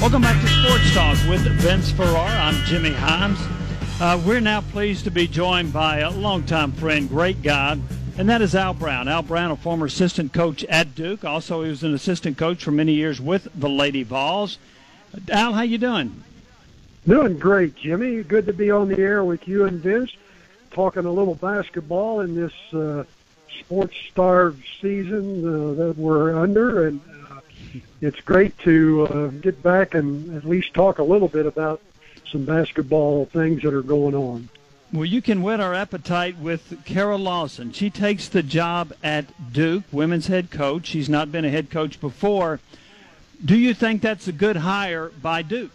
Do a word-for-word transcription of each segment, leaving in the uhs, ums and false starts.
Welcome back to Sports Talk with Vince Farrar. I'm Jimmy Himes. Uh, we're now pleased to be joined by a longtime friend, great guy, and that is Al Brown. Al Brown, a former assistant coach at Duke. Also, he was an assistant coach for many years with the Lady Vols. Al, how you doing? Doing great, Jimmy. Good to be on the air with you and Vince, talking a little basketball in this uh, sports-starved season uh, that we're under, and uh, it's great to uh, get back and at least talk a little bit about some basketball things that are going on. Well, you can whet our appetite with Kara Lawson. She takes the job at Duke, women's head coach. She's not been a head coach before. Do you think that's a good hire by Duke?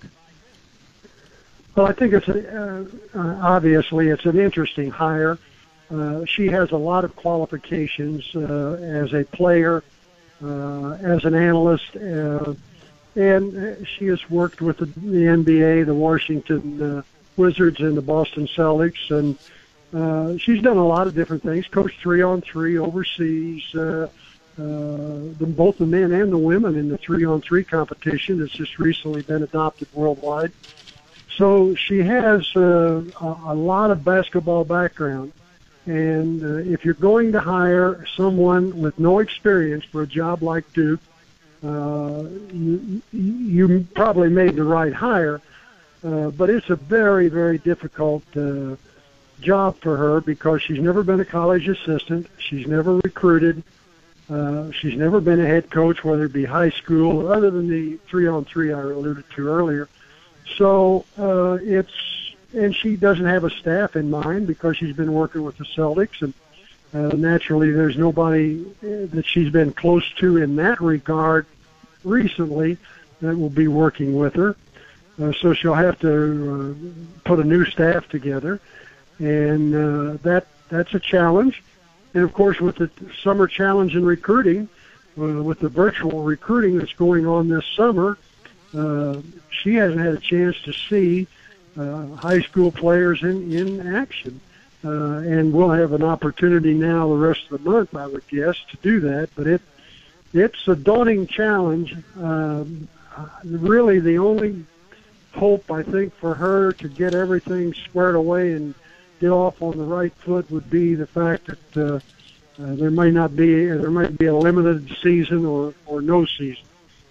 Well, I think it's a, uh, uh, obviously it's an interesting hire. Uh, she has a lot of qualifications uh, as a player, uh, as an analyst, uh, and she has worked with the, the N B A, the Washington uh, Wizards, and the Boston Celtics, and uh, she's done a lot of different things. Coached three on three overseas, uh, uh, the, both the men and the women in the three on three competition that's just recently been adopted worldwide. So she has uh, a, a lot of basketball background. And uh, if you're going to hire someone with no experience for a job like Duke, uh, you, you probably made the right hire. Uh, but it's a very, very difficult uh, job for her because she's never been a college assistant. She's never recruited. Uh, she's never been a head coach, whether it be high school or other than the three-on-three I alluded to earlier. So uh, it's, and she doesn't have a staff in mind because she's been working with the Celtics, and uh, naturally there's nobody that she's been close to in that regard recently that will be working with her. Uh, so she'll have to uh, put a new staff together, and uh, that that's a challenge. And of course, with the summer challenge in recruiting, uh, with the virtual recruiting that's going on this summer, uh, she hasn't had a chance to see uh, high school players in, in action. Uh, and we'll have an opportunity now the rest of the month, I would guess, to do that. But it it's a daunting challenge. Um, really, the only hope, I think, for her to get everything squared away and get off on the right foot would be the fact that uh, uh, there might not be there might be a limited season or, or no season.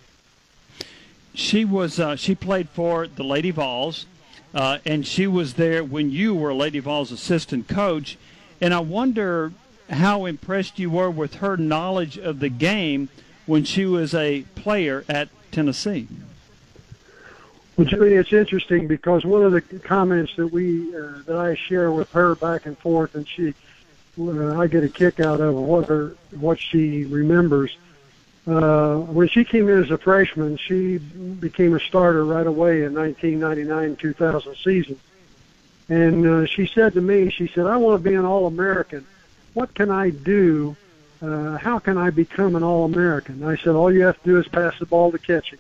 She was uh, she played for the Lady Vols, uh, and she was there when you were Lady Vols assistant coach. And I wonder how impressed you were with her knowledge of the game when she was a player at Tennessee. Well, Jimmy, it's interesting because one of the comments that we uh, that I share with her back and forth, and she, uh, I get a kick out of what her what she remembers. Uh, when she came in as a freshman, she became a starter right away in nineteen ninety-nine two thousand season. And uh, she said to me, she said, "I want to be an All-American. What can I do? Uh, how can I become an All-American?" I said, "All you have to do is pass the ball to catching."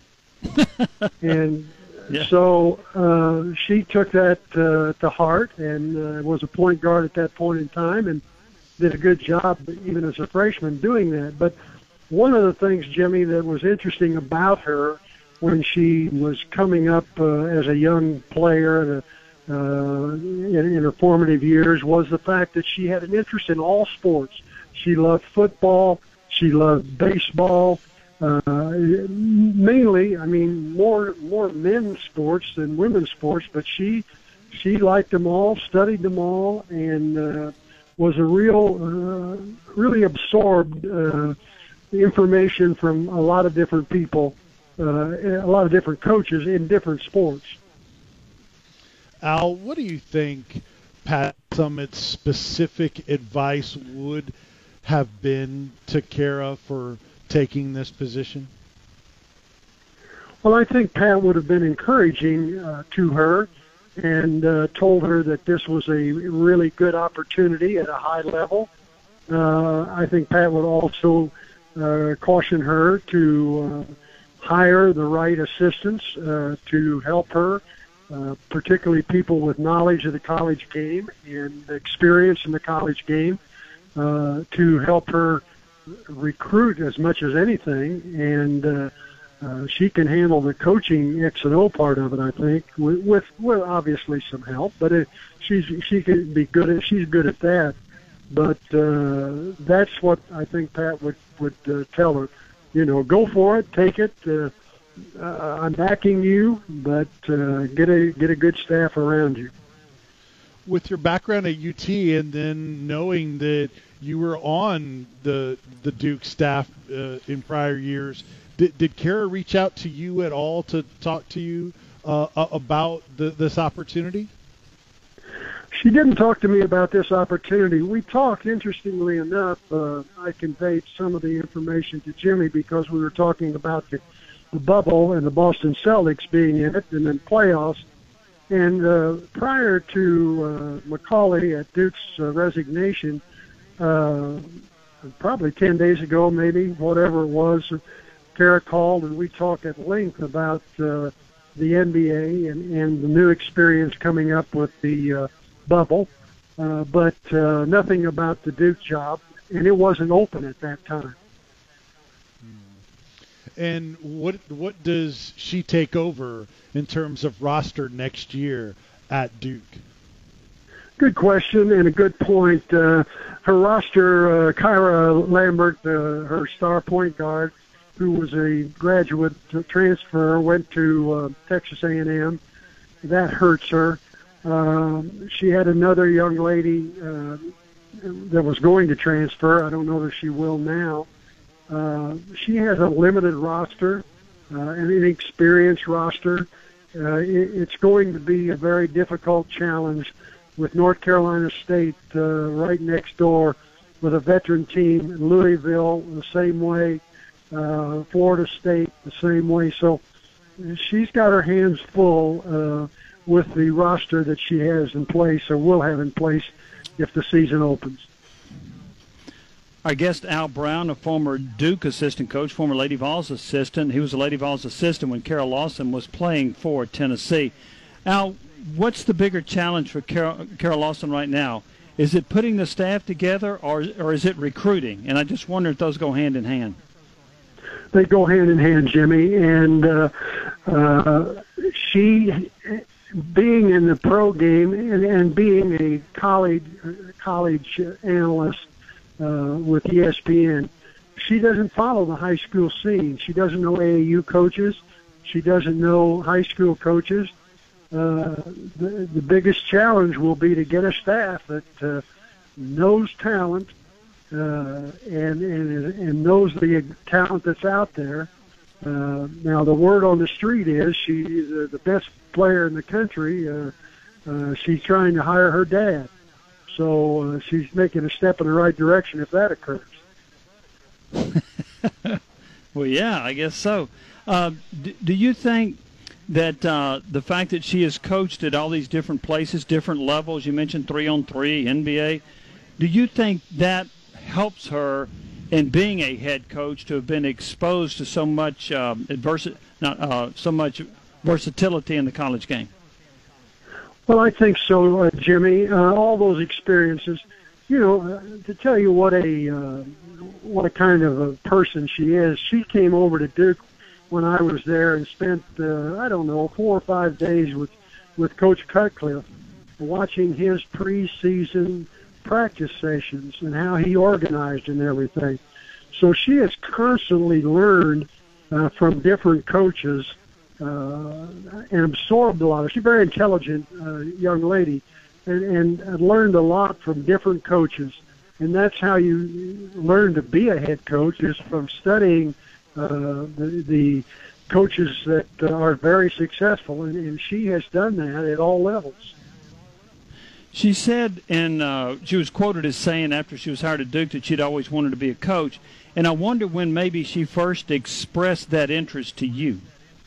And yeah. so uh, she took that uh, to heart and uh, was a point guard at that point in time and did a good job even as a freshman doing that. But one of the things, Jimmy, that was interesting about her when she was coming up uh, as a young player and a, uh, in, in her formative years was the fact that she had an interest in all sports. She loved football. She loved baseball. Uh, mainly, I mean, more more men's sports than women's sports, but she she liked them all, studied them all, and uh, was a real, uh, really absorbed uh, information from a lot of different people, uh, a lot of different coaches in different sports. Al, what do you think Pat Summitt's specific advice would have been to Kara for taking this position? Well, I think Pat would have been encouraging uh, to her and uh, told her that this was a really good opportunity at a high level. Uh, I think Pat would also uh, caution her to uh, hire the right assistants uh, to help her, uh, particularly people with knowledge of the college game and experience in the college game, uh, to help her recruit as much as anything. And uh, Uh, she can handle the coaching X and O part of it, I think, with, with, with obviously some help. But it, she's she can be good at she's good at that. But uh, that's what I think Pat would would uh, tell her. You know, go for it, take it. Uh, uh, I'm backing you, but uh, get a get a good staff around you. With your background at U T, and then knowing that you were on the the Duke staff uh, in prior years, did, did Kara reach out to you at all to talk to you uh, about the, this opportunity? She didn't talk to me about this opportunity. We talked, interestingly enough. Uh, I conveyed some of the information to Jimmy because we were talking about the, the bubble and the Boston Celtics being in it and then playoffs. And uh, prior to uh, McCauley at Duke's uh, resignation, uh, probably ten days ago, maybe, whatever it was, Kara called and we talked at length about uh, the N B A and, and the new experience coming up with the uh, bubble, uh, but uh, nothing about the Duke job, and it wasn't open at that time. And what what does she take over in terms of roster next year at Duke? Good question and a good point. Uh, her roster, uh, Kyra Lambert, uh, her star point guard, who was a graduate transfer, went to uh, Texas A and M. That hurts her. Um, she had another young lady uh, that was going to transfer. I don't know that she will now. Uh, she has a limited roster, uh, an inexperienced roster. Uh, it, it's going to be a very difficult challenge with North Carolina State uh, right next door with a veteran team, Louisville the same way, uh, Florida State the same way. So she's got her hands full uh, with the roster that she has in place or will have in place if the season opens. Our guest, Al Brown, a former Duke assistant coach, former Lady Vols assistant. He was a Lady Vols assistant when Kara Lawson was playing for Tennessee. Al, what's the bigger challenge for Kara, Kara Lawson right now? Is it putting the staff together, or or is it recruiting? And I just wonder if those go hand in hand. They go hand in hand, Jimmy. And uh, uh, she, being in the pro game and, and being a college college analyst, Uh, with E S P N, she doesn't follow the high school scene. She doesn't know A A U coaches. She doesn't know high school coaches. Uh, the, the biggest challenge will be to get a staff that uh, knows talent uh, and, and and knows the talent that's out there. Uh, now, the word on the street is she's uh, the best player in the country. Uh, uh, she's trying to hire her dad. So uh, she's making a step in the right direction if that occurs. Well, yeah, I guess so. Uh, do, do you think that uh, the fact that she has coached at all these different places, different levels, you mentioned three-on-three, N B A, do you think that helps her in being a head coach to have been exposed to so much um, adversity, not uh, so much versatility in the college game? Well, I think so, uh, Jimmy. Uh, all those experiences, you know, uh, to tell you what a uh, what a kind of a person she is. She came over to Duke when I was there and spent uh, I don't know four or five days with with Coach Cutcliffe, watching his preseason practice sessions and how he organized and everything. So she has constantly learned uh, from different coaches. Uh, and absorbed a lot. She's a very intelligent uh, young lady and, and learned a lot from different coaches. And that's how you learn to be a head coach, is from studying uh, the, the coaches that are very successful. And, and she has done that at all levels. She said, and uh, she was quoted as saying after she was hired at Duke that she'd always wanted to be a coach. And I wonder when maybe she first expressed that interest to you.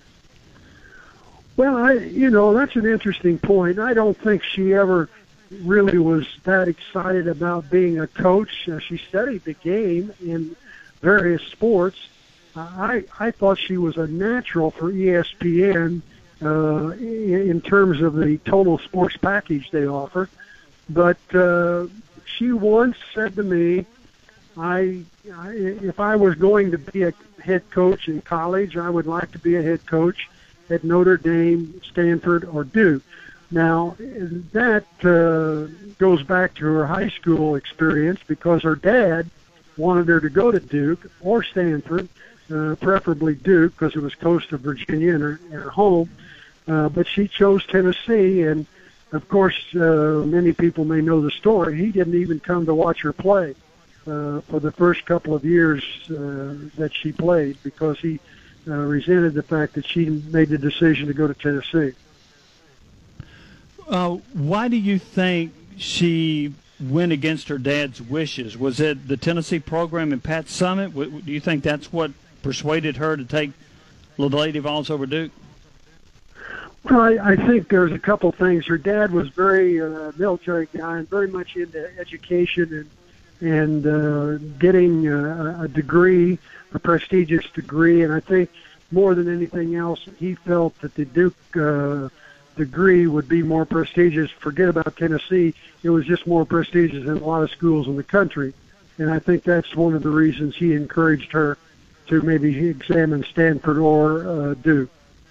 Well, I, you know, that's an interesting point. I don't think she ever really was that excited about being a coach. Uh, she studied the game in various sports. Uh, I I thought she was a natural for E S P N uh, in, in terms of the total sports package they offer. But uh, she once said to me, I, I if I was going to be a head coach in college, I would like to be a head coach at Notre Dame, Stanford, or Duke. Now, that uh, goes back to her high school experience because her dad wanted her to go to Duke or Stanford, uh, preferably Duke because it was close to Virginia and her, and her home. Uh, but she chose Tennessee, and of course, uh, many people may know the story. He didn't even come to watch her play uh, for the first couple of years uh, that she played because he uh, resented the fact that she made the decision to go to Tennessee. Uh, why do you think she went against her dad's wishes? Was it the Tennessee program and Pat Summitt? Do you think that's what persuaded her to take the Lady Vols over Duke? Well, I, I think there's a couple things. Her dad was very uh, military guy and very much into education and and uh, getting uh, a degree, a prestigious degree. And I think more than anything else, he felt that the Duke uh, degree would be more prestigious. Forget about Tennessee. It was just more prestigious than a lot of schools in the country. And I think that's one of the reasons he encouraged her to maybe examine Stanford or uh, Duke.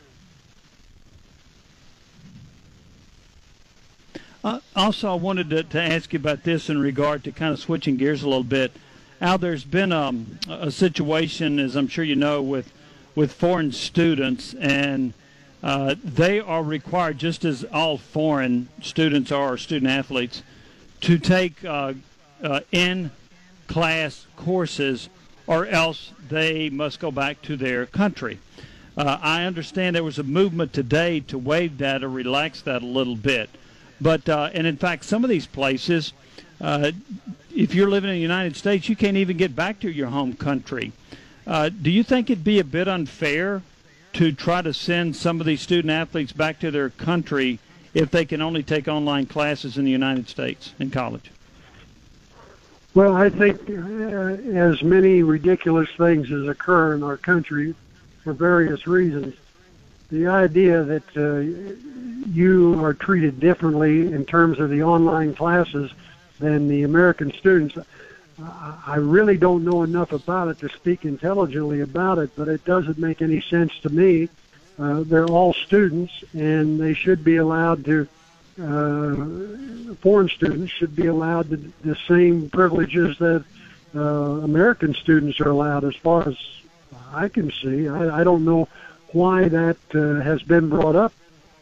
Uh, also, I wanted to, to ask you about this in regard to kind of switching gears a little bit. Al, there's been um, a situation, as I'm sure you know, with with foreign students, and uh, they are required, just as all foreign students are, student athletes, to take uh, uh, in-class courses, or else they must go back to their country. Uh, I understand there was a movement today to waive that or relax that a little bit. But, uh, and in fact, some of these places, uh, if you're living in the United States, you can't even get back to your home country. Uh, do you think it'd be a bit unfair to try to send some of these student athletes back to their country if they can only take online classes in the United States in college? Well, I think uh, as many ridiculous things as occur in our country for various reasons, the idea that uh, you are treated differently in terms of the online classes than the American students, I really don't know enough about it to speak intelligently about it, but it doesn't make any sense to me. Uh, they're all students, and they should be allowed to, uh, foreign students should be allowed the, the same privileges that uh, American students are allowed, as far as I can see. I, I don't know why that uh, has been brought up.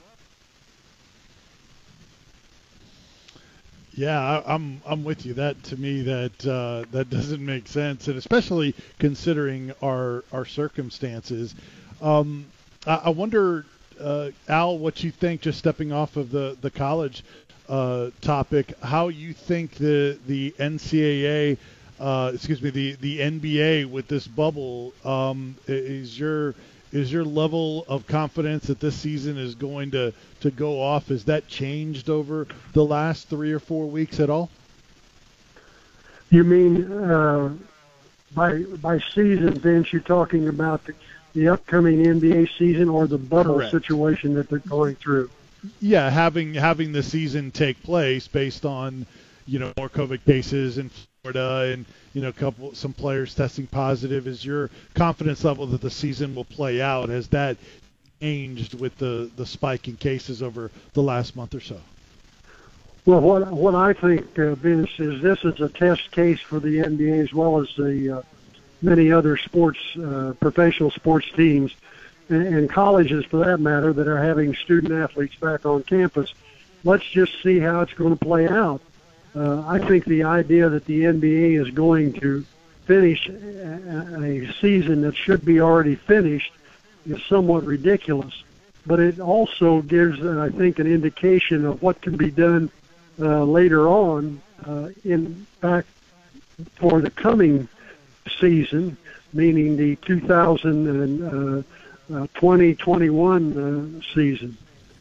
Yeah, I, I'm I'm with you. That to me that uh, that doesn't make sense, and especially considering our our circumstances. Um, I, I wonder, uh, Al, what you think. Just stepping off of the the college uh, topic, how you think the the N C double A, uh, excuse me, the the N B A with this bubble um, is your Is your level of confidence that this season is going to, to go off, has that changed over the last three or four weeks at all? You mean uh, by by season, Vince, you're talking about the, the upcoming N B A season or the bubble Correct. situation that they're going through? Yeah, having having the season take place based on, you know, more COVID cases in Florida and, you know, a couple some players testing positive. Is your confidence level that the season will play out, has that changed with the, the spike in cases over the last month or so? Well, what what I think, uh, Vince, is this is a test case for the N B A as well as the uh, many other sports, uh, professional sports teams, and, and colleges for that matter, that are having student athletes back on campus. Let's just see how it's going to play out. Uh, I think the idea that the N B A is going to finish a, a season that should be already finished is somewhat ridiculous. But it also gives, uh, I think, an indication of what can be done uh, later on uh, in fact for the coming season, meaning the two thousand twenty twenty-one uh, season.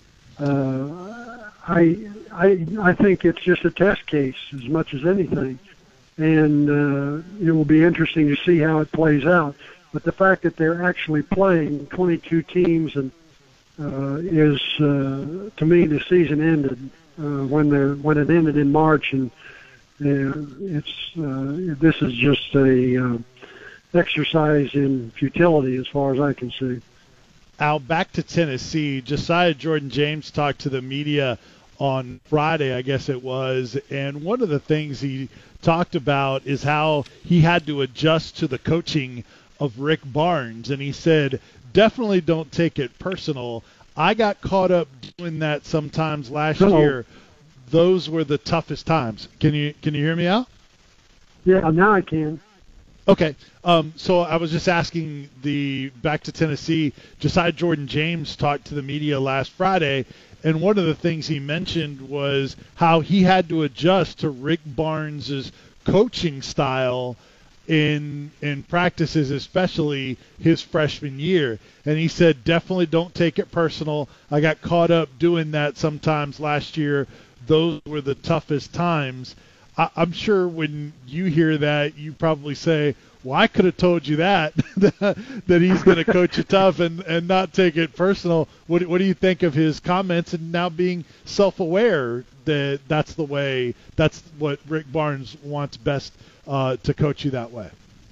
Uh, I, I, I think it's just a test case as much as anything, and uh, it will be interesting to see how it plays out. But the fact that they're actually playing twenty-two teams and uh, is, uh, to me, the season ended uh, when they when it ended in March, and Uh, it's uh, this is just a uh, exercise in futility as far as I can see. Al, back to Tennessee. Josiah Jordan-James talked to the media on Friday, I guess it was, and one of the things he talked about is how he had to adjust to the coaching of Rick Barnes, and he said, definitely don't take it personal. I got caught up doing that sometimes last Uh-oh. year. Those were the toughest times. Can you can you hear me out? Yeah, now I can. Okay. Um, so I was just asking the back to Tennessee. Josiah Jordan-James talked to the media last Friday, and one of the things he mentioned was how he had to adjust to Rick Barnes's coaching style in in practices, especially his freshman year. And he said, definitely don't take it personal. I got caught up doing that sometimes last year. Those were the toughest times. I, I'm sure when you hear that, you probably say, well, I could have told you that, that he's going to coach you tough and, and not take it personal. What, what do you think of his comments and now being self-aware that that's the way, that's what Rick Barnes wants best uh, to coach you that way?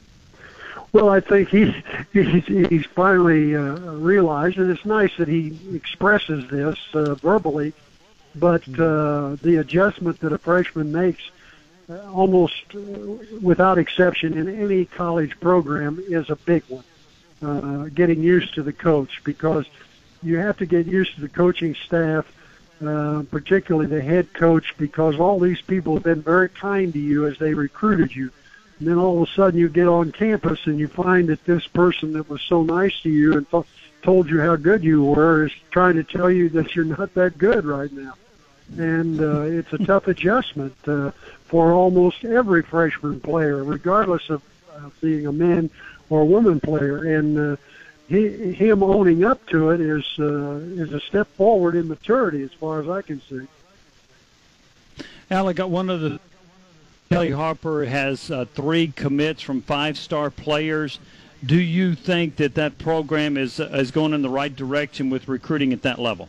Well, I think he's he's, he's finally uh, realized, and it's nice that he expresses this uh, verbally, but uh, the adjustment that a freshman makes uh, almost uh, without exception in any college program is a big one, uh, getting used to the coach, because you have to get used to the coaching staff, uh, particularly the head coach, because all these people have been very kind to you as they recruited you. And then all of a sudden you get on campus and you find that this person that was so nice to you and th- told you how good you were is trying to tell you that you're not that good right now. And uh, it's a tough adjustment uh, for almost every freshman player, regardless of uh, being a man or a woman player. And uh, he, him owning up to it is uh, is a step forward in maturity, as far as I can see. Al, I got one of the. Kelly Harper has uh, three commits from five-star players. Do you think that that program is uh, is going in the right direction with recruiting at that level?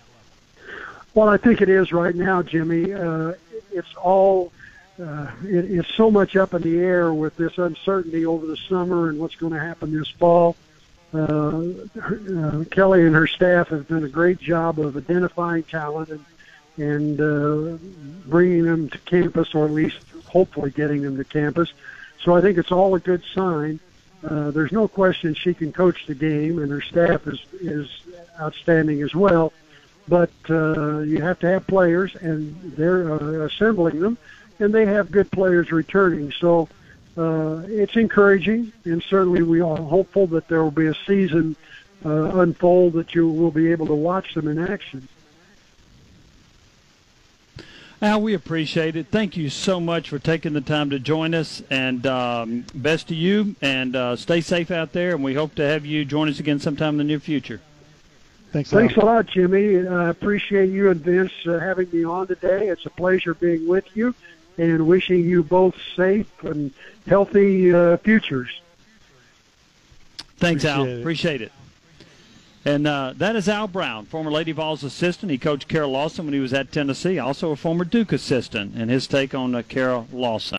Well, I think it is right now, Jimmy. Uh, it's all uh, it, it's so much up in the air with this uncertainty over the summer and what's going to happen this fall. Uh, her, uh, Kelly and her staff have done a great job of identifying talent and and uh, bringing them to campus, or at least hopefully getting them to campus. So I think it's all a good sign. Uh, there's no question she can coach the game, and her staff is, is outstanding as well. But uh, you have to have players, and they're uh, assembling them, and they have good players returning. So uh, it's encouraging, and certainly we are hopeful that there will be a season uh, unfold that you will be able to watch them in action. Al, we appreciate it. Thank you so much for taking the time to join us, and um, best to you, and uh, stay safe out there, and we hope to have you join us again sometime in the near future. Thanks, Thanks Al. a lot, Jimmy. I appreciate you and Vince uh, having me on today. It's a pleasure being with you, and wishing you both safe and healthy uh, futures. Thanks, Appreciate Al. it. Appreciate it. And uh, that is Al Brown, former Lady Vols assistant. He coached Carol Lawson when he was at Tennessee, also a former Duke assistant, and his take on uh, Carol Lawson.